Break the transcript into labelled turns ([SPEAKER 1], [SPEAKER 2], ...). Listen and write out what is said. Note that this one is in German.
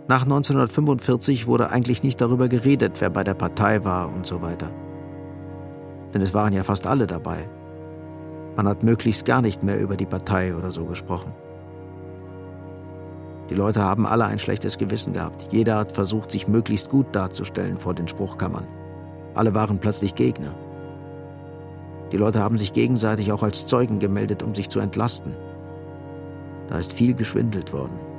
[SPEAKER 1] Nach 1945 wurde eigentlich nicht darüber geredet, wer bei der Partei war und so weiter. Denn es waren ja fast alle dabei. Man hat möglichst gar nicht mehr über die Partei oder so gesprochen. Die Leute haben alle ein schlechtes Gewissen gehabt. Jeder hat versucht, sich möglichst gut darzustellen vor den Spruchkammern. Alle waren plötzlich Gegner. Die Leute haben sich gegenseitig auch als Zeugen gemeldet, um sich zu entlasten. Da ist viel geschwindelt worden.